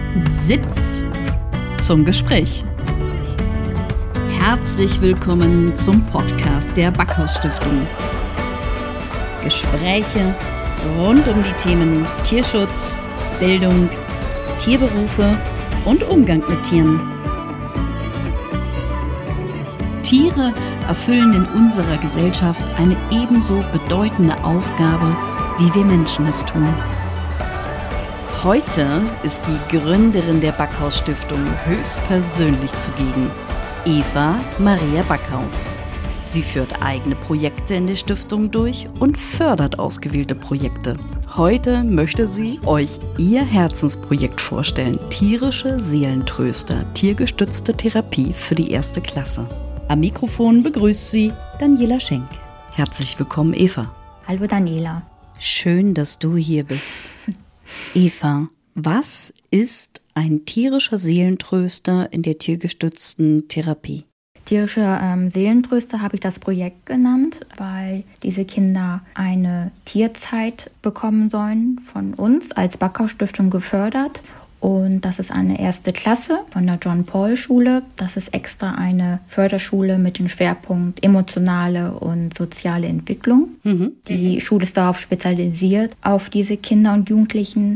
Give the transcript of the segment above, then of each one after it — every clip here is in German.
Sitz zum Gespräch. Herzlich willkommen zum Podcast der Backhaus Stiftung. Gespräche rund um die Themen Tierschutz, Bildung, Tierberufe und Umgang mit Tieren. Tiere erfüllen in unserer Gesellschaft eine ebenso bedeutende Aufgabe, wie wir Menschen es tun. Heute ist die Gründerin der Backhaus Stiftung höchstpersönlich zugegen, Eva Maria Backhaus. Sie führt eigene Projekte in der Stiftung durch und fördert ausgewählte Projekte. Heute möchte sie euch ihr Herzensprojekt vorstellen: tierische Seelentröster, tiergestützte Therapie für die 1. Klasse. Am Mikrofon begrüßt sie Daniela Schenk. Herzlich willkommen, Eva. Hallo Daniela. Schön, dass du hier bist. Eva, was ist ein tierischer Seelentröster in der tiergestützten Therapie? Tierische Seelentröster habe ich das Projekt genannt, weil diese Kinder eine Tierzeit bekommen sollen, von uns als Backhaus Stiftung gefördert. Und das ist eine 1. Klasse von der John-Paul-Schule. Das ist extra eine Förderschule mit dem Schwerpunkt emotionale und soziale Entwicklung. Die Schule ist darauf spezialisiert, auf diese Kinder und Jugendlichen,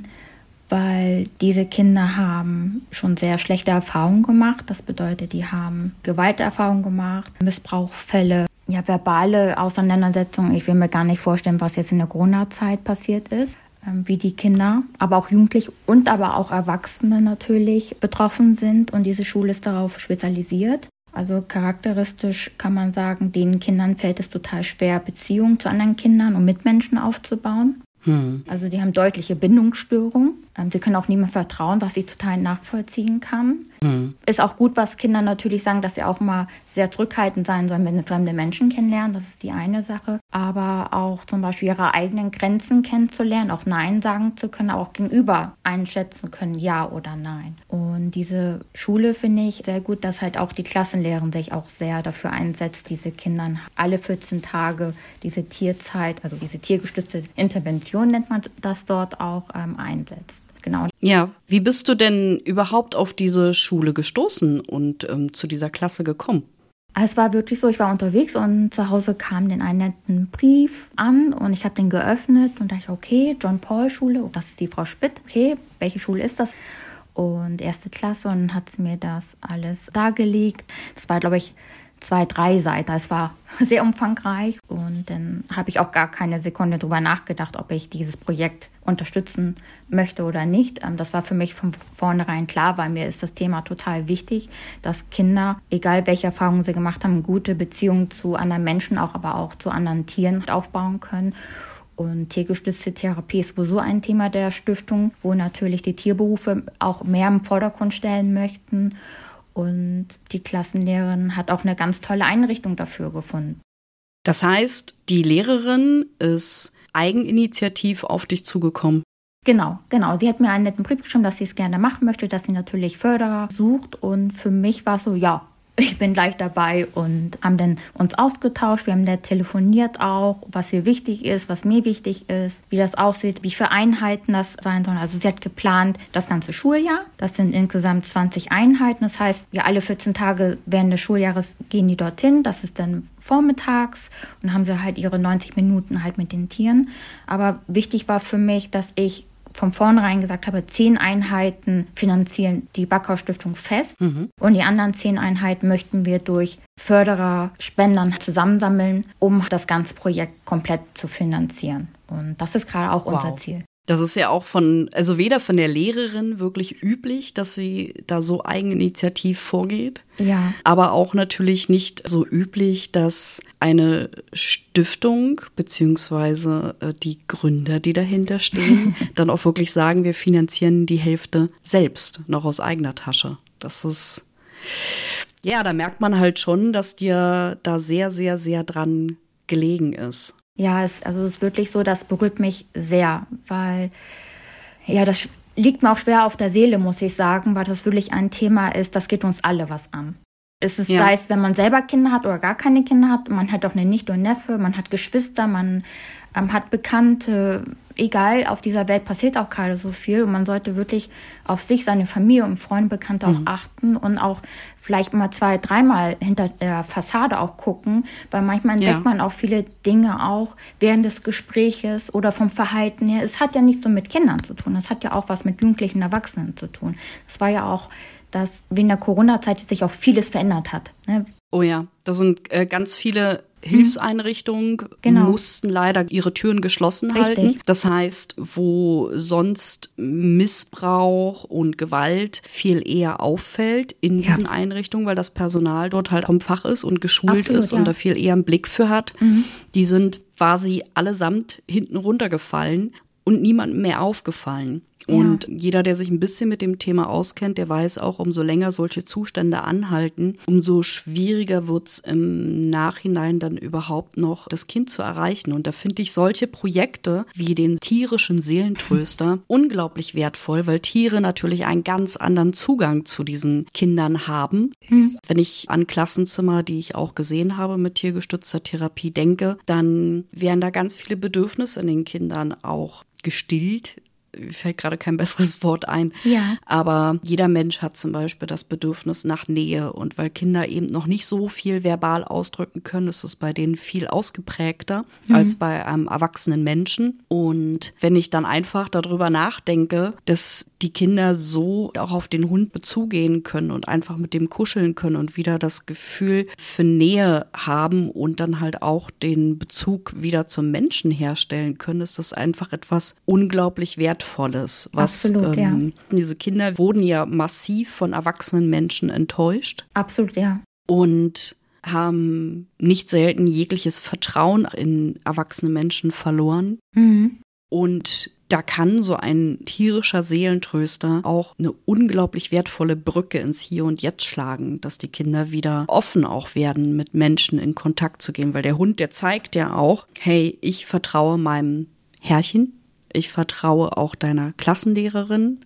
weil diese Kinder haben schon sehr schlechte Erfahrungen gemacht. Das bedeutet, die haben Gewalterfahrungen gemacht, Missbrauchsfälle, verbale Auseinandersetzungen. Ich will mir gar nicht vorstellen, was jetzt in der Corona-Zeit passiert ist, wie die Kinder, aber auch Jugendliche und aber auch Erwachsene natürlich betroffen sind. Und diese Schule ist darauf spezialisiert. Also charakteristisch kann man sagen, den Kindern fällt es total schwer, Beziehungen zu anderen Kindern und Mitmenschen aufzubauen. Also die haben deutliche Bindungsstörungen. Die können auch niemandem vertrauen, was ich total nachvollziehen kann. Ist auch gut, was Kinder natürlich sagen, dass sie auch mal sehr zurückhaltend sein sollen, wenn sie fremde Menschen kennenlernen. Das ist die eine Sache. Aber auch zum Beispiel ihre eigenen Grenzen kennenzulernen, auch Nein sagen zu können, auch gegenüber einschätzen können, ja oder nein. Und diese Schule finde ich sehr gut, dass halt auch die Klassenlehrerin sich auch sehr dafür einsetzt, diese Kindern alle 14 Tage diese Tierzeit, also diese tiergestützte Intervention nennt man das dort auch, einsetzt. Genau. Ja, wie bist du denn überhaupt auf diese Schule gestoßen und zu dieser Klasse gekommen? Es war wirklich so, ich war unterwegs und zu Hause kam dann ein netten Brief an und ich habe den geöffnet und dachte, okay, John-Paul-Schule, oh, das ist die Frau Spitt, okay, welche Schule ist das? Und 1. Klasse, und hat sie mir das alles dargelegt. Das war, glaube ich, 2-3 Seiten. Es war sehr umfangreich und dann habe ich auch gar keine Sekunde drüber nachgedacht, ob ich dieses Projekt unterstützen möchte oder nicht. Das war für mich von vornherein klar, weil mir ist das Thema total wichtig, dass Kinder, egal welche Erfahrungen sie gemacht haben, gute Beziehungen zu anderen Menschen, aber auch zu anderen Tieren aufbauen können. Und tiergestützte Therapie ist sowieso ein Thema der Stiftung, wo natürlich die Tierberufe auch mehr im Vordergrund stellen möchten. Und die Klassenlehrerin hat auch eine ganz tolle Einrichtung dafür gefunden. Das heißt, die Lehrerin ist eigeninitiativ auf dich zugekommen? Genau. Sie hat mir einen netten Brief geschrieben, dass sie es gerne machen möchte, dass sie natürlich Förderer sucht. Und für mich war es so, ja, ich bin gleich dabei, und haben dann uns ausgetauscht. Wir haben da telefoniert auch, was ihr wichtig ist, was mir wichtig ist, wie das aussieht, wie für Einheiten das sein sollen. Also sie hat geplant das ganze Schuljahr. Das sind insgesamt 20 Einheiten. Das heißt, alle 14 Tage während des Schuljahres gehen die dorthin. Das ist dann vormittags und haben sie halt ihre 90 Minuten halt mit den Tieren. Aber wichtig war für mich, dass ich von vornherein gesagt habe, 10 Einheiten finanzieren die Backhaus Stiftung fest. Und die anderen 10 Einheiten möchten wir durch Förderer, Spendern zusammensammeln, um das ganze Projekt komplett zu finanzieren. Und das ist gerade auch unser Ziel. Das ist ja auch weder von der Lehrerin wirklich üblich, dass sie da so eigeninitiativ vorgeht. Ja. Aber auch natürlich nicht so üblich, dass eine Stiftung beziehungsweise die Gründer, die dahinter stehen, dann auch wirklich sagen, wir finanzieren die Hälfte selbst, noch aus eigener Tasche. Das ist, ja, da merkt man halt schon, dass dir da sehr, sehr, sehr dran gelegen ist. Ja, es ist wirklich so, das berührt mich sehr, weil das liegt mir auch schwer auf der Seele, muss ich sagen, weil das wirklich ein Thema ist, das geht uns alle was an. Sei es, wenn man selber Kinder hat oder gar keine Kinder hat, man hat auch eine Nichte und Neffe, man hat Geschwister, man hat Bekannte, egal, auf dieser Welt passiert auch gerade so viel und man sollte wirklich auf sich, seine Familie und Freunde, Bekannte auch achten und auch vielleicht mal 2-, 3-mal hinter der Fassade auch gucken, weil manchmal entdeckt man auch viele Dinge auch während des Gespräches oder vom Verhalten her. Es hat ja nichts so mit Kindern zu tun, es hat ja auch was mit Jugendlichen und Erwachsenen zu tun. Es war ja auch, dass wegen der Corona-Zeit sich auch vieles verändert hat. Ne? Oh ja, da sind ganz viele Hilfseinrichtungen mussten leider ihre Türen geschlossen halten. Das heißt, wo sonst Missbrauch und Gewalt viel eher auffällt in diesen Einrichtungen, weil das Personal dort halt am Fach ist und geschult ist und da viel eher einen Blick für hat, die sind quasi allesamt hinten runtergefallen und niemandem mehr aufgefallen. Und jeder, der sich ein bisschen mit dem Thema auskennt, der weiß auch, umso länger solche Zustände anhalten, umso schwieriger wird es im Nachhinein dann überhaupt noch, das Kind zu erreichen. Und da finde ich solche Projekte wie den tierischen Seelentröster unglaublich wertvoll, weil Tiere natürlich einen ganz anderen Zugang zu diesen Kindern haben. Wenn ich an Klassenzimmer, die ich auch gesehen habe mit tiergestützter Therapie denke, dann werden da ganz viele Bedürfnisse in den Kindern auch gestillt. Mir fällt gerade kein besseres Wort ein. Ja. Aber jeder Mensch hat zum Beispiel das Bedürfnis nach Nähe. Und weil Kinder eben noch nicht so viel verbal ausdrücken können, ist es bei denen viel ausgeprägter als bei einem erwachsenen Menschen. Und wenn ich dann einfach darüber nachdenke, dass die Kinder so auch auf den Hund bezugehen können und einfach mit dem kuscheln können und wieder das Gefühl für Nähe haben und dann halt auch den Bezug wieder zum Menschen herstellen können, ist das einfach etwas unglaublich Wertvolles. Absolut, Diese Kinder wurden ja massiv von erwachsenen Menschen enttäuscht. Absolut, ja. Und haben nicht selten jegliches Vertrauen in erwachsene Menschen verloren. Und da kann so ein tierischer Seelentröster auch eine unglaublich wertvolle Brücke ins Hier und Jetzt schlagen, dass die Kinder wieder offen auch werden, mit Menschen in Kontakt zu gehen. Weil der Hund, der zeigt ja auch, hey, ich vertraue meinem Herrchen, ich vertraue auch deiner Klassenlehrerin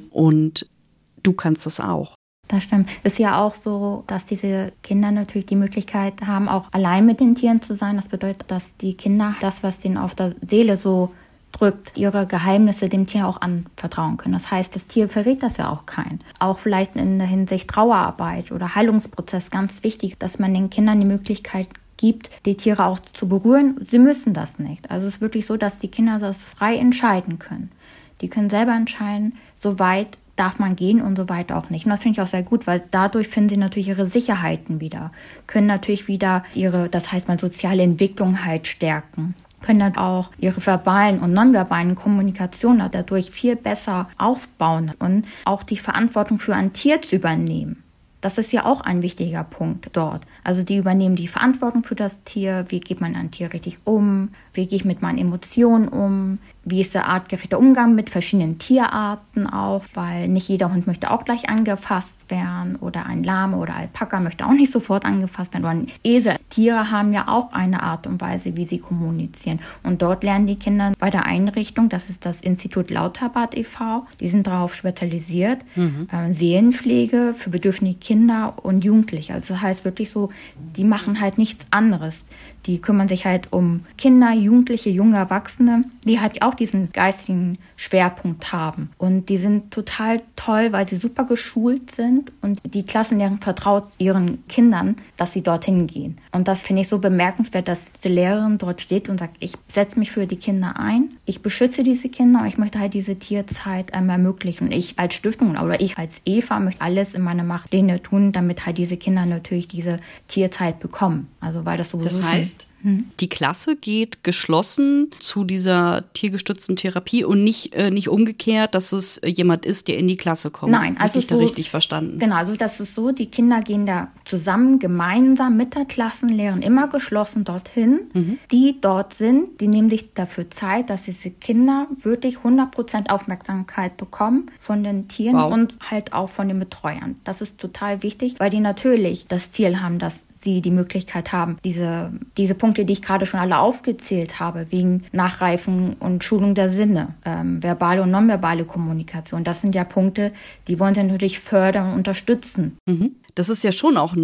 und du kannst das auch. Das stimmt. Es ist ja auch so, dass diese Kinder natürlich die Möglichkeit haben, auch allein mit den Tieren zu sein. Das bedeutet, dass die Kinder das, was denen auf der Seele so drückt, ihre Geheimnisse dem Tier auch anvertrauen können. Das heißt, das Tier verrät das ja auch keinen. Auch vielleicht in der Hinsicht Trauerarbeit oder Heilungsprozess ganz wichtig, dass man den Kindern die Möglichkeit gibt, die Tiere auch zu berühren. Sie müssen das nicht. Also es ist wirklich so, dass die Kinder das frei entscheiden können. Die können selber entscheiden, so weit darf man gehen und so weit auch nicht. Und das finde ich auch sehr gut, weil dadurch finden sie natürlich ihre Sicherheiten wieder, können natürlich wieder ihre, das heißt mal soziale Entwicklung halt stärken, können dann auch ihre verbalen und nonverbalen Kommunikation dadurch viel besser aufbauen und auch die Verantwortung für ein Tier zu übernehmen. Das ist ja auch ein wichtiger Punkt dort. Also die übernehmen die Verantwortung für das Tier. Wie geht man ein Tier richtig um? Wie gehe ich mit meinen Emotionen um? Wie ist der artgerechte Umgang mit verschiedenen Tierarten auch? Weil nicht jeder Hund möchte auch gleich angefasst werden oder ein Lama oder Alpaka möchte auch nicht sofort angefasst werden oder ein Esel. Tiere haben ja auch eine Art und Weise, wie sie kommunizieren. Und dort lernen die Kinder bei der Einrichtung, das ist das Institut Lauterbad e.V., die sind darauf spezialisiert, Seelenpflege für bedürftige Kinder und Jugendliche. Also das heißt wirklich so, die machen halt nichts anderes. Die kümmern sich halt um Kinder, Jugendliche, junge Erwachsene, die halt auch diesen geistigen Schwerpunkt haben. Und die sind total toll, weil sie super geschult sind und die Klassenlehrerin vertraut ihren Kindern, dass sie dorthin gehen. Und das finde ich so bemerkenswert, dass die Lehrerin dort steht und sagt, ich setze mich für die Kinder ein, ich beschütze diese Kinder und ich möchte halt diese Tierzeit ermöglichen. Und ich als Stiftung oder ich als Eva möchte alles in meiner Macht tun, damit halt diese Kinder natürlich diese Tierzeit bekommen. Also weil das sowieso. Das heißt, die Klasse geht geschlossen zu dieser tiergestützten Therapie und nicht umgekehrt, dass es jemand ist, der in die Klasse kommt. Nein, also habe ich da richtig verstanden? Genau, also das ist so, die Kinder gehen da zusammen, gemeinsam mit der Klassenlehrerin immer geschlossen dorthin. Die dort sind, die nehmen sich dafür Zeit, dass diese Kinder wirklich 100% Aufmerksamkeit bekommen von den Tieren und halt auch von den Betreuern. Das ist total wichtig, weil die natürlich das Ziel haben, dass sie die Möglichkeit haben, diese Punkte, die ich gerade schon alle aufgezählt habe, wegen Nachreifen und Schulung der Sinne, verbale und nonverbale Kommunikation. Das sind ja Punkte, die wollen sie natürlich fördern und unterstützen. Das ist ja schon auch ein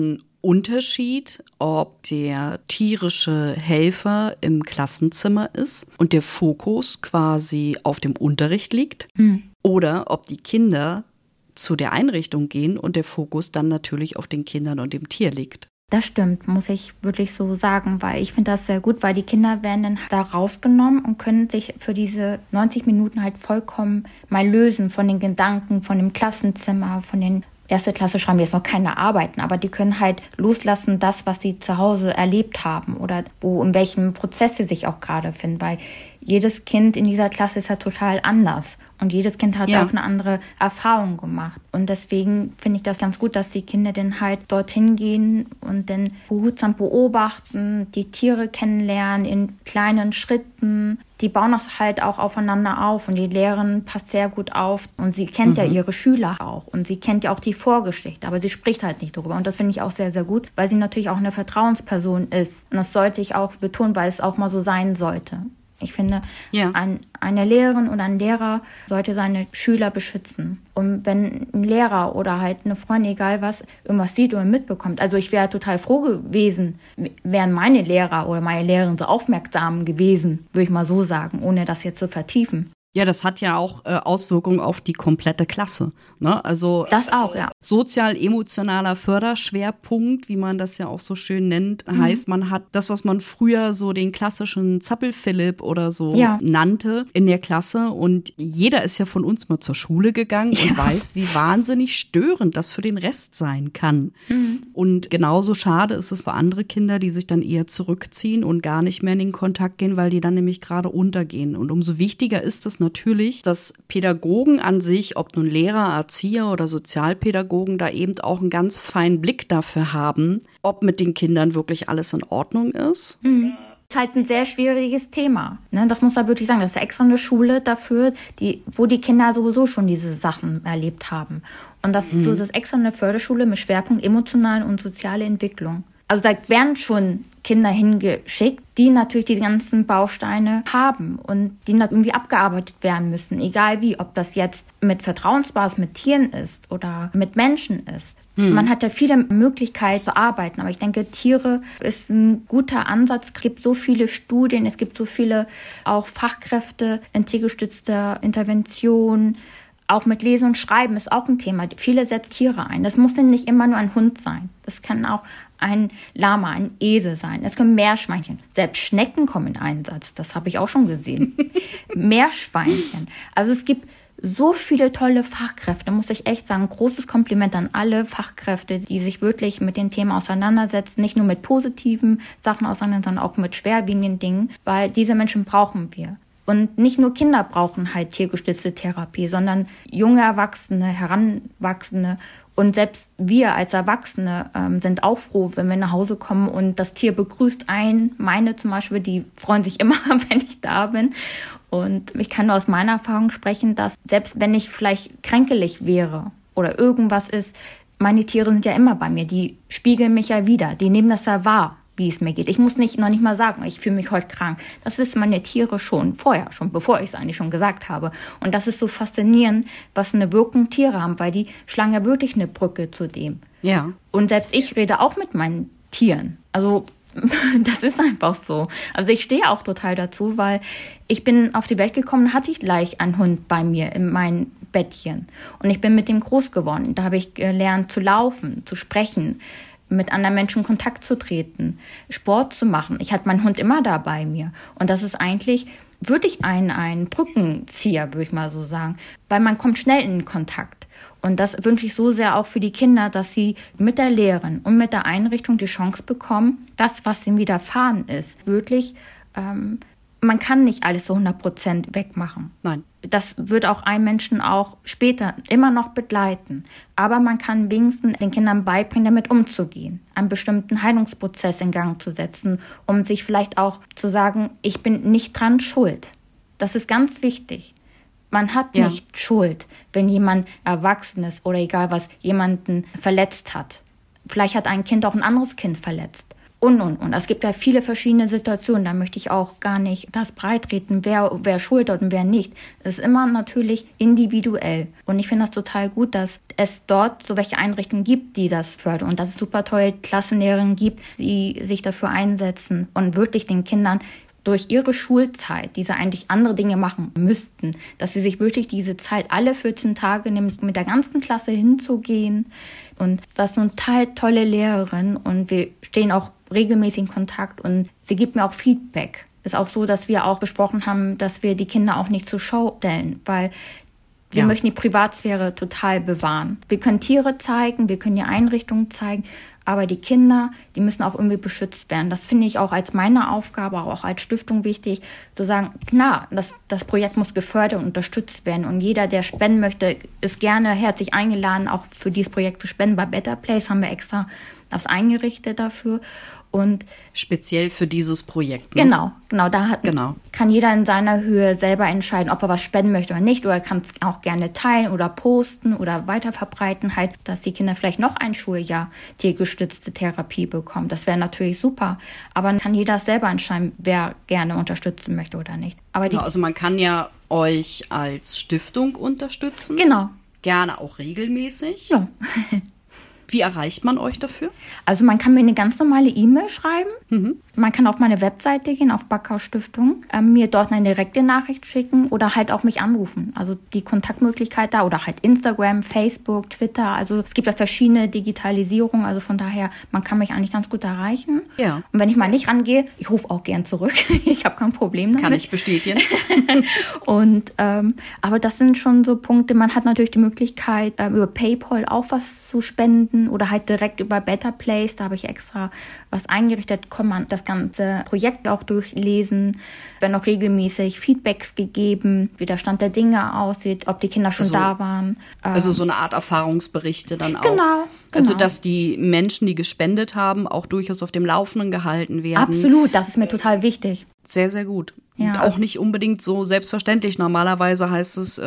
Unterschied, ob der tierische Helfer im Klassenzimmer ist und der Fokus quasi auf dem Unterricht liegt oder ob die Kinder zu der Einrichtung gehen und der Fokus dann natürlich auf den Kindern und dem Tier liegt. Das stimmt, muss ich wirklich so sagen, weil ich finde das sehr gut, weil die Kinder werden dann da rausgenommen und können sich für diese 90 Minuten halt vollkommen mal lösen von den Gedanken, von dem Klassenzimmer, von den erste Klasse schreiben, die jetzt noch keine arbeiten, aber die können halt loslassen, das, was sie zu Hause erlebt haben oder in welchem Prozess sie sich auch gerade finden, weil jedes Kind in dieser Klasse ist ja total anders und jedes Kind hat auch eine andere Erfahrung gemacht. Und deswegen finde ich das ganz gut, dass die Kinder dann halt dorthin gehen und dann behutsam beobachten, die Tiere kennenlernen in kleinen Schritten. Die bauen das halt auch aufeinander auf und die Lehrerin passt sehr gut auf und sie kennt ja ihre Schüler auch und sie kennt ja auch die Vorgeschichte, aber sie spricht halt nicht darüber und das finde ich auch sehr, sehr gut, weil sie natürlich auch eine Vertrauensperson ist und das sollte ich auch betonen, weil es auch mal so sein sollte. Ich finde, eine Lehrerin oder ein Lehrer sollte seine Schüler beschützen. Und wenn ein Lehrer oder halt eine Freundin, egal was, irgendwas sieht oder mitbekommt, also ich wäre total froh gewesen, wären meine Lehrer oder meine Lehrerin so aufmerksam gewesen, würde ich mal so sagen, ohne das jetzt zu vertiefen. Ja, das hat ja auch Auswirkungen auf die komplette Klasse. Ne? Also das auch, ja. Sozial-emotionaler Förderschwerpunkt, wie man das ja auch so schön nennt, heißt, man hat das, was man früher so den klassischen Zappel-Philipp oder so nannte in der Klasse. Und jeder ist ja von uns mal zur Schule gegangen und weiß, wie wahnsinnig störend das für den Rest sein kann. Und genauso schade ist es für andere Kinder, die sich dann eher zurückziehen und gar nicht mehr in den Kontakt gehen, weil die dann nämlich gerade untergehen. Und umso wichtiger ist es natürlich, dass Pädagogen an sich, ob nun Lehrer, Erzieher oder Sozialpädagogen, da eben auch einen ganz feinen Blick dafür haben, ob mit den Kindern wirklich alles in Ordnung ist. Das ist halt ein sehr schwieriges Thema. Ne? Das muss man wirklich sagen. Das ist ja extra eine Schule dafür, wo die Kinder sowieso schon diese Sachen erlebt haben. Und das ist extra eine Förderschule mit Schwerpunkt emotionale und soziale Entwicklung. Also da werden schon Kinder hingeschickt, die natürlich die ganzen Bausteine haben und die irgendwie abgearbeitet werden müssen, egal wie, ob das jetzt mit Vertrauensbasis mit Tieren ist oder mit Menschen ist. Man hat ja viele Möglichkeiten zu arbeiten, aber ich denke, Tiere ist ein guter Ansatz. Es gibt so viele Studien, es gibt so viele auch Fachkräfte in tiergestützter Intervention. Auch mit Lesen und Schreiben ist auch ein Thema. Viele setzen Tiere ein. Das muss nicht immer nur ein Hund sein. Das kann auch ein Lama, ein Esel sein. Es können Meerschweinchen. Selbst Schnecken kommen in Einsatz. Das habe ich auch schon gesehen. Meerschweinchen. Also es gibt so viele tolle Fachkräfte, muss ich echt sagen. Großes Kompliment an alle Fachkräfte, die sich wirklich mit den Themen auseinandersetzen. Nicht nur mit positiven Sachen auseinandersetzen, sondern auch mit schwerwiegenden Dingen. Weil diese Menschen brauchen wir. Und nicht nur Kinder brauchen halt tiergestützte Therapie, sondern junge Erwachsene, Heranwachsende und selbst wir als Erwachsene sind auch froh, wenn wir nach Hause kommen und das Tier begrüßt einen. Meine zum Beispiel, die freuen sich immer, wenn ich da bin. Und ich kann nur aus meiner Erfahrung sprechen, dass selbst wenn ich vielleicht kränkelig wäre oder irgendwas ist, meine Tiere sind ja immer bei mir. Die spiegeln mich ja wieder. Die nehmen das ja wahr, wie es mir geht. Ich muss noch nicht mal sagen, ich fühle mich heute krank. Das wissen meine Tiere schon vorher, schon bevor ich es eigentlich schon gesagt habe. Und das ist so faszinierend, was eine Wirkung Tiere haben, weil die schlagen ja wirklich eine Brücke zu dem. Ja. Und selbst ich rede auch mit meinen Tieren. Also das ist einfach so. Also ich stehe auch total dazu, weil ich bin auf die Welt gekommen, hatte ich gleich einen Hund bei mir in meinem Bettchen. Und ich bin mit dem groß geworden. Da habe ich gelernt zu laufen, zu sprechen, mit anderen Menschen in Kontakt zu treten, Sport zu machen. Ich hatte meinen Hund immer da bei mir. Und das ist eigentlich wirklich ein Brückenzieher, würde ich mal so sagen. Weil man kommt schnell in Kontakt. Und das wünsche ich so sehr auch für die Kinder, dass sie mit der Lehrerin und mit der Einrichtung die Chance bekommen, das, was ihnen widerfahren ist, wirklich, man kann nicht alles so 100% wegmachen. Nein. Das wird auch einen Menschen auch später immer noch begleiten. Aber man kann wenigstens den Kindern beibringen, damit umzugehen, einen bestimmten Heilungsprozess in Gang zu setzen, um sich vielleicht auch zu sagen, ich bin nicht dran schuld. Das ist ganz wichtig. Man hat nicht Schuld, wenn jemand Erwachsenes oder egal was, jemanden verletzt hat. Vielleicht hat ein Kind auch ein anderes Kind verletzt. Und. Es gibt ja viele verschiedene Situationen, da möchte ich auch gar nicht das breitreten, wer schuld hat und wer nicht. Es ist immer natürlich individuell. Und ich finde das total gut, dass es dort so welche Einrichtungen gibt, die das fördern. Und dass es super tolle Klassenlehrerinnen gibt, die sich dafür einsetzen und wirklich den Kindern durch ihre Schulzeit, die sie eigentlich andere Dinge machen müssten, dass sie sich wirklich diese Zeit alle 14 Tage nimmt, mit der ganzen Klasse hinzugehen. Und das ist eine total tolle Lehrerin und wir stehen auch regelmäßig in Kontakt und sie gibt mir auch Feedback. Ist auch so, dass wir auch besprochen haben, dass wir die Kinder auch nicht zur Schau stellen, weil wir möchten die Privatsphäre total bewahren. Wir können Tiere zeigen, wir können die Einrichtungen zeigen, aber die Kinder, die müssen auch irgendwie beschützt werden. Das finde ich auch als meine Aufgabe, auch als Stiftung wichtig, zu sagen, klar, das Projekt muss gefördert und unterstützt werden. Und jeder, der spenden möchte, ist gerne herzlich eingeladen, auch für dieses Projekt zu spenden. Bei Better Place haben wir extra das eingerichtet dafür. Und speziell für dieses Projekt. Ne? Genau. Kann jeder in seiner Höhe selber entscheiden, ob er was spenden möchte oder nicht. Oder kann es auch gerne teilen oder posten oder weiterverbreiten, halt, dass die Kinder vielleicht noch ein Schuljahr tiergestützte Therapie bekommen. Das wäre natürlich super. Aber dann kann jeder selber entscheiden, wer gerne unterstützen möchte oder nicht. Aber also man kann ja euch als Stiftung unterstützen. Genau. Gerne auch regelmäßig. Ja. Wie erreicht man euch dafür? Also man kann mir eine ganz normale E-Mail schreiben. Man kann auf meine Webseite gehen, auf Backhaus Stiftung, mir dort eine direkte Nachricht schicken oder halt auch mich anrufen. Also die Kontaktmöglichkeit da oder halt Instagram, Facebook, Twitter. Also es gibt ja verschiedene Digitalisierungen. Also von daher, man kann mich eigentlich ganz gut erreichen. Ja. Und wenn ich mal nicht rangehe, ich rufe auch gern zurück. Ich habe kein Problem damit. Kann ich bestätigen. Und aber das sind schon so Punkte. Man hat natürlich die Möglichkeit, über PayPal auch was zu spenden oder halt direkt über Better Place. Da habe ich extra was eingerichtet, kann man das ganze Projekt auch durchlesen. Werden auch regelmäßig Feedbacks gegeben, wie der Stand der Dinge aussieht, ob die Kinder schon da waren. Also so eine Art Erfahrungsberichte dann auch. Genau. Also dass die Menschen, die gespendet haben, auch durchaus auf dem Laufenden gehalten werden. Absolut, das ist mir total wichtig. Sehr, sehr gut. Ja. Und auch nicht unbedingt so selbstverständlich. Normalerweise heißt es,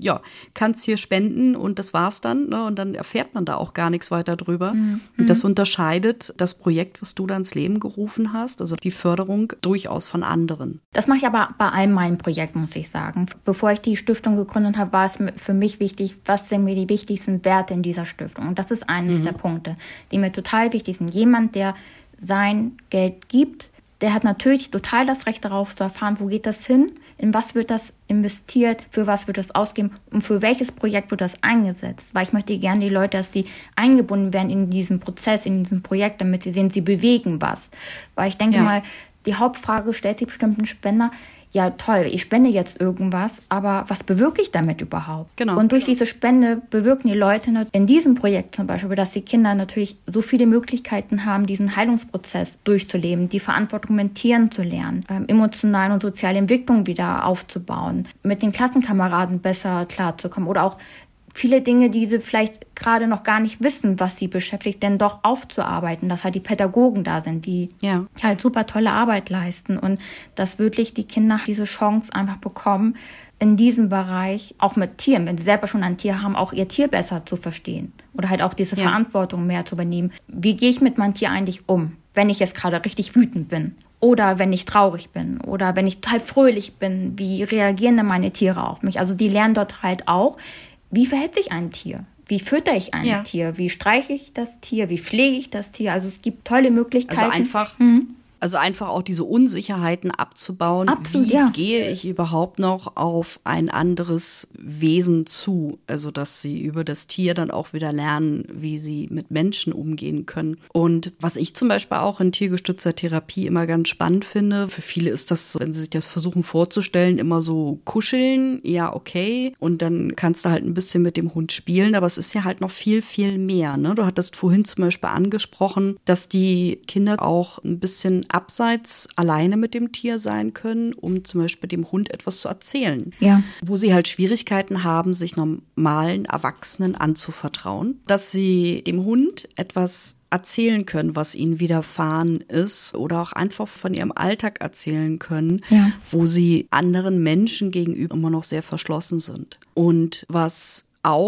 kannst hier spenden und das war's dann. Ne? Und dann erfährt man da auch gar nichts weiter drüber. Und das unterscheidet das Projekt, was du da ins Leben gerufen hast, also die Förderung, durchaus von anderen. Das mache ich aber bei all meinen Projekten, muss ich sagen. Bevor ich die Stiftung gegründet habe, war es für mich wichtig, was sind mir die wichtigsten Werte in dieser Stiftung. Und das ist eines der Punkte, die mir total wichtig sind. Jemand, der sein Geld gibt, der hat natürlich total das Recht darauf zu erfahren, wo geht das hin, in was wird das investiert, für was wird das ausgegeben und für welches Projekt wird das eingesetzt. Weil ich möchte gerne die Leute, dass sie eingebunden werden in diesen Prozess, in diesem Projekt, damit sie sehen, sie bewegen was. Weil ich denke mal, die Hauptfrage stellt sich bestimmt ein Spender, ja toll, ich spende jetzt irgendwas, aber was bewirke ich damit überhaupt? Genau. Und durch diese Spende bewirken die Leute in diesem Projekt zum Beispiel, dass die Kinder natürlich so viele Möglichkeiten haben, diesen Heilungsprozess durchzuleben, die Verantwortung mentieren zu lernen, emotionale und soziale Entwicklung wieder aufzubauen, mit den Klassenkameraden besser klarzukommen oder auch viele Dinge, die sie vielleicht gerade noch gar nicht wissen, was sie beschäftigt, denn doch aufzuarbeiten, dass halt die Pädagogen da sind, die halt super tolle Arbeit leisten und dass wirklich die Kinder diese Chance einfach bekommen, in diesem Bereich, auch mit Tieren, wenn sie selber schon ein Tier haben, auch ihr Tier besser zu verstehen oder halt auch diese Verantwortung mehr zu übernehmen. Wie gehe ich mit meinem Tier eigentlich um, wenn ich jetzt gerade richtig wütend bin? Oder wenn ich traurig bin oder wenn ich total fröhlich bin, wie reagieren denn meine Tiere auf mich? Also die lernen dort halt auch, wie verhält sich ein Tier? Wie fütter ich ein Tier? Wie streiche ich das Tier? Wie pflege ich das Tier? Also es gibt tolle Möglichkeiten. Also einfach auch diese Unsicherheiten abzubauen. Absolut, wie gehe ich überhaupt noch auf ein anderes Wesen zu? Also dass sie über das Tier dann auch wieder lernen, wie sie mit Menschen umgehen können. Und was ich zum Beispiel auch in tiergestützter Therapie immer ganz spannend finde, für viele ist das so, wenn sie sich das versuchen vorzustellen, immer so kuscheln, ja okay. Und dann kannst du halt ein bisschen mit dem Hund spielen, aber es ist ja halt noch viel, viel mehr. Ne? Du hattest vorhin zum Beispiel angesprochen, dass die Kinder auch ein bisschen abseits alleine mit dem Tier sein können, um zum Beispiel dem Hund etwas zu erzählen. Ja. Wo sie halt Schwierigkeiten haben, sich normalen Erwachsenen anzuvertrauen. Dass sie dem Hund etwas erzählen können, was ihnen widerfahren ist oder auch einfach von ihrem Alltag erzählen können, wo sie anderen Menschen gegenüber immer noch sehr verschlossen sind. Und was auch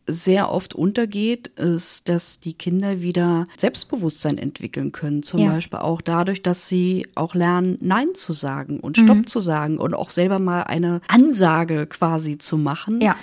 sehr oft untergeht, ist, dass die Kinder wieder Selbstbewusstsein entwickeln können. Zum Beispiel auch dadurch, dass sie auch lernen, Nein zu sagen und Stopp zu sagen und auch selber mal eine Ansage quasi zu machen. Ja.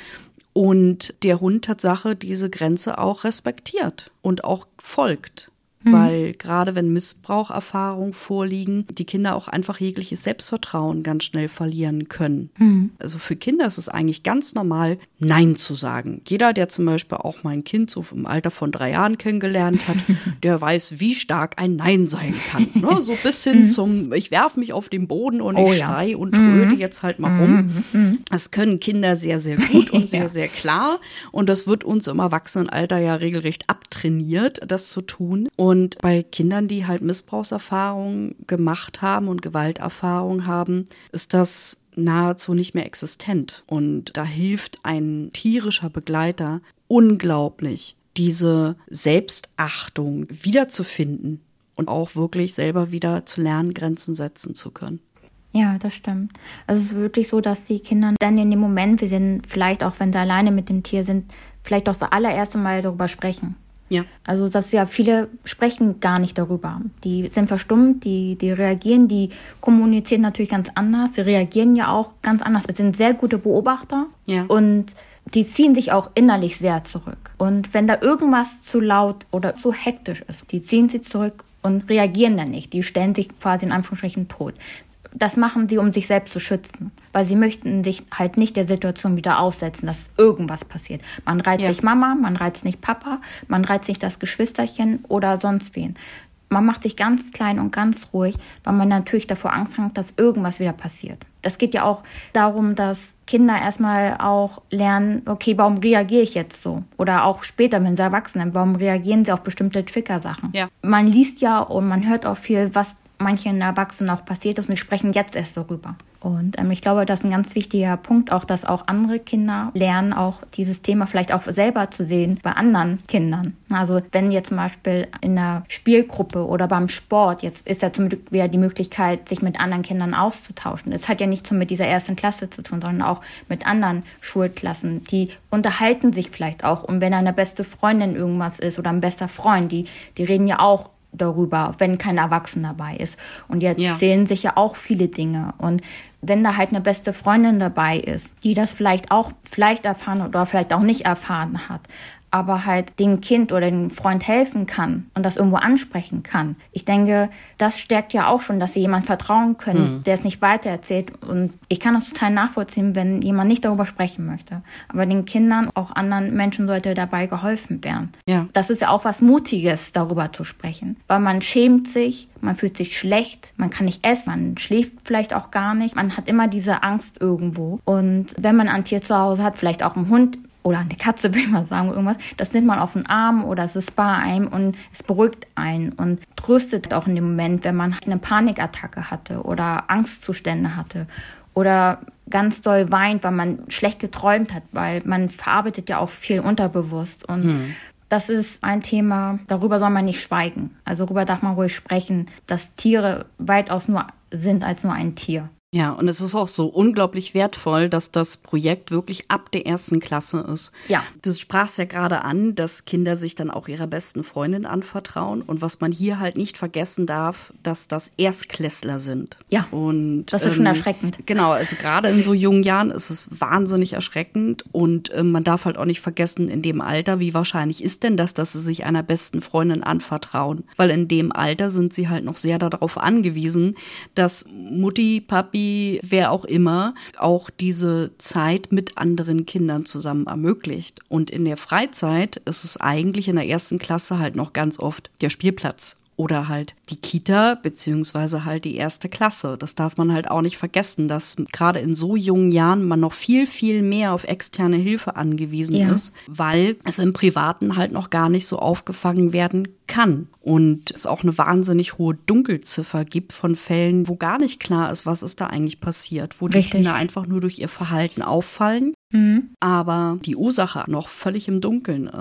Und der Hund Tatsache diese Grenze auch respektiert und auch folgt. Weil gerade wenn Missbraucherfahrungen vorliegen, die Kinder auch einfach jegliches Selbstvertrauen ganz schnell verlieren können. Also für Kinder ist es eigentlich ganz normal, Nein zu sagen. Jeder, der zum Beispiel auch mein Kind so im Alter von 3 Jahren kennengelernt hat, der weiß, wie stark ein Nein sein kann. Ne? So bis hin zum, ich werfe mich auf den Boden und ich schrei und tröte jetzt halt mal rum. Das können Kinder sehr, sehr gut und sehr, sehr klar. Und das wird uns im Erwachsenenalter ja regelrecht abtrainiert, das zu tun. Und bei Kindern, die halt Missbrauchserfahrungen gemacht haben und Gewalterfahrungen haben, ist das nahezu nicht mehr existent. Und da hilft ein tierischer Begleiter unglaublich, diese Selbstachtung wiederzufinden und auch wirklich selber wieder zu lernen, Grenzen setzen zu können. Ja, das stimmt. Also es ist wirklich so, dass die Kinder dann in dem Moment, wir sind vielleicht auch, wenn sie alleine mit dem Tier sind, vielleicht auch das allererste Mal darüber sprechen. Ja. Also dass ja viele sprechen gar nicht darüber. Die sind verstummt, die reagieren, die kommunizieren natürlich ganz anders. Sie reagieren ja auch ganz anders. Sie sind sehr gute Beobachter und die ziehen sich auch innerlich sehr zurück. Und wenn da irgendwas zu laut oder zu hektisch ist, die ziehen sich zurück und reagieren dann nicht. Die stellen sich quasi in Anführungsstrichen tot. Das machen sie, um sich selbst zu schützen, weil sie möchten sich halt nicht der Situation wieder aussetzen, dass irgendwas passiert. Man reizt nicht Mama, man reizt nicht Papa, man reizt nicht das Geschwisterchen oder sonst wen. Man macht sich ganz klein und ganz ruhig, weil man natürlich davor Angst hat, dass irgendwas wieder passiert. Das geht ja auch darum, dass Kinder erstmal auch lernen, okay, warum reagiere ich jetzt so? Oder auch später, wenn sie erwachsen sind, warum reagieren sie auf bestimmte Triggersachen? Ja. Man liest ja und man hört auch viel, was manchen Erwachsenen auch passiert ist und wir sprechen jetzt erst darüber. Und ich glaube, das ist ein ganz wichtiger Punkt, auch dass auch andere Kinder lernen, auch dieses Thema vielleicht auch selber zu sehen bei anderen Kindern. Also wenn jetzt zum Beispiel in der Spielgruppe oder beim Sport, jetzt ist ja zum Glück wieder die Möglichkeit, sich mit anderen Kindern auszutauschen. Das hat ja nicht nur mit dieser ersten Klasse zu tun, sondern auch mit anderen Schulklassen. Die unterhalten sich vielleicht auch. Und wenn eine beste Freundin irgendwas ist oder ein bester Freund, die reden ja auch darüber, wenn kein Erwachsener dabei ist. Und jetzt erzählen sich ja auch viele Dinge. Und wenn da halt eine beste Freundin dabei ist, die das vielleicht erfahren oder vielleicht auch nicht erfahren hat, aber halt dem Kind oder dem Freund helfen kann und das irgendwo ansprechen kann. Ich denke, das stärkt ja auch schon, dass sie jemand vertrauen können, der es nicht weitererzählt. Und ich kann das total nachvollziehen, wenn jemand nicht darüber sprechen möchte. Aber den Kindern, auch anderen Menschen sollte dabei geholfen werden. Ja. Das ist ja auch was Mutiges, darüber zu sprechen. Weil man schämt sich, man fühlt sich schlecht, man kann nicht essen, man schläft vielleicht auch gar nicht. Man hat immer diese Angst irgendwo. Und wenn man ein Tier zu Hause hat, vielleicht auch einen Hund, oder eine Katze, will ich mal sagen, irgendwas, das nimmt man auf den Arm oder es ist bei einem und es beruhigt einen und tröstet auch in dem Moment, wenn man eine Panikattacke hatte oder Angstzustände hatte oder ganz doll weint, weil man schlecht geträumt hat, weil man verarbeitet ja auch viel unterbewusst und das ist ein Thema, darüber soll man nicht schweigen. Also darüber darf man ruhig sprechen, dass Tiere weitaus nur sind als nur ein Tier. Ja, und es ist auch so unglaublich wertvoll, dass das Projekt wirklich ab der 1. Klasse ist. Ja. Du sprachst ja gerade an, dass Kinder sich dann auch ihrer besten Freundin anvertrauen. Und was man hier halt nicht vergessen darf, dass das Erstklässler sind. Ja, und das ist schon erschreckend. Genau, also gerade in so jungen Jahren ist es wahnsinnig erschreckend. Und man darf halt auch nicht vergessen, in dem Alter, wie wahrscheinlich ist denn das, dass sie sich einer besten Freundin anvertrauen? Weil in dem Alter sind sie halt noch sehr darauf angewiesen, dass Mutti, Papi, wer auch immer, auch diese Zeit mit anderen Kindern zusammen ermöglicht. Und in der Freizeit ist es eigentlich in der 1. Klasse halt noch ganz oft der Spielplatz. Oder halt die Kita, beziehungsweise halt die 1. Klasse. Das darf man halt auch nicht vergessen, dass gerade in so jungen Jahren man noch viel, viel mehr auf externe Hilfe angewiesen ist, weil es im Privaten halt noch gar nicht so aufgefangen werden kann. Und es auch eine wahnsinnig hohe Dunkelziffer gibt von Fällen, wo gar nicht klar ist, was ist da eigentlich passiert, wo die Kinder einfach nur durch ihr Verhalten auffallen, aber die Ursache noch völlig im Dunkeln ist.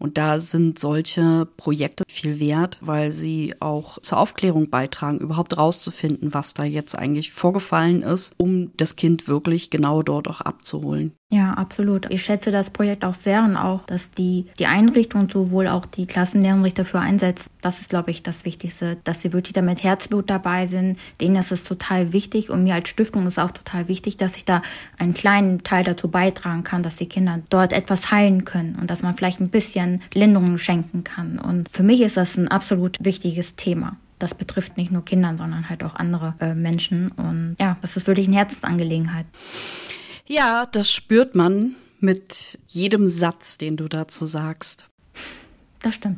Und da sind solche Projekte viel wert, weil sie auch zur Aufklärung beitragen, überhaupt rauszufinden, was da jetzt eigentlich vorgefallen ist, um das Kind wirklich genau dort auch abzuholen. Ja, absolut. Ich schätze das Projekt auch sehr und auch, dass die Einrichtung sowohl auch die Klassenlehrerin sich dafür einsetzt. Das ist, glaube ich, das Wichtigste, dass sie wirklich da mit Herzblut dabei sind. Denen ist es total wichtig und mir als Stiftung ist auch total wichtig, dass ich da einen kleinen Teil dazu beitragen kann, dass die Kinder dort etwas heilen können und dass man vielleicht ein bisschen Linderung schenken kann. Und für mich ist das ein absolut wichtiges Thema. Das betrifft nicht nur Kinder, sondern halt auch andere Menschen. Und ja, das ist wirklich eine Herzensangelegenheit. Ja, das spürt man mit jedem Satz, den du dazu sagst. Das stimmt.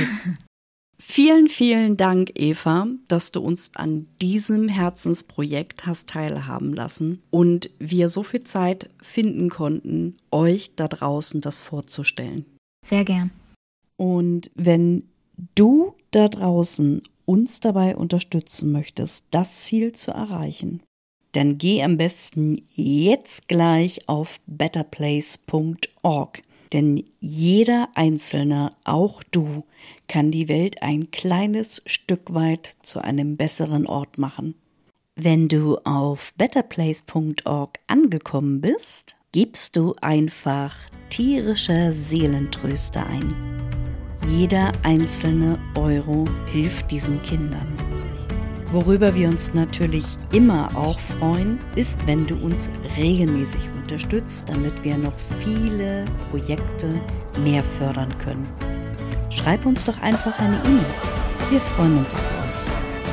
Vielen, vielen Dank, Eva, dass du uns an diesem Herzensprojekt hast teilhaben lassen und wir so viel Zeit finden konnten, euch da draußen das vorzustellen. Sehr gern. Und wenn du da draußen uns dabei unterstützen möchtest, das Ziel zu erreichen, dann geh am besten jetzt gleich auf betterplace.org. Denn jeder Einzelne, auch du, kann die Welt ein kleines Stück weit zu einem besseren Ort machen. Wenn du auf betterplace.org angekommen bist, gibst du einfach tierischer Seelentröster ein. Jeder einzelne Euro hilft diesen Kindern. Worüber wir uns natürlich immer auch freuen, ist, wenn du uns regelmäßig unterstützt, damit wir noch viele Projekte mehr fördern können. Schreib uns doch einfach eine E-Mail. Wir freuen uns auf euch.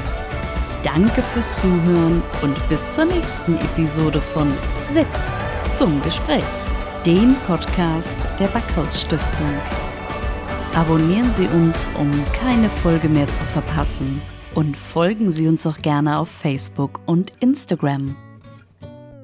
Danke fürs Zuhören und bis zur nächsten Episode von Sitz zum Gespräch, dem Podcast der Backhaus Stiftung. Abonnieren Sie uns, um keine Folge mehr zu verpassen. Und folgen Sie uns auch gerne auf Facebook und Instagram.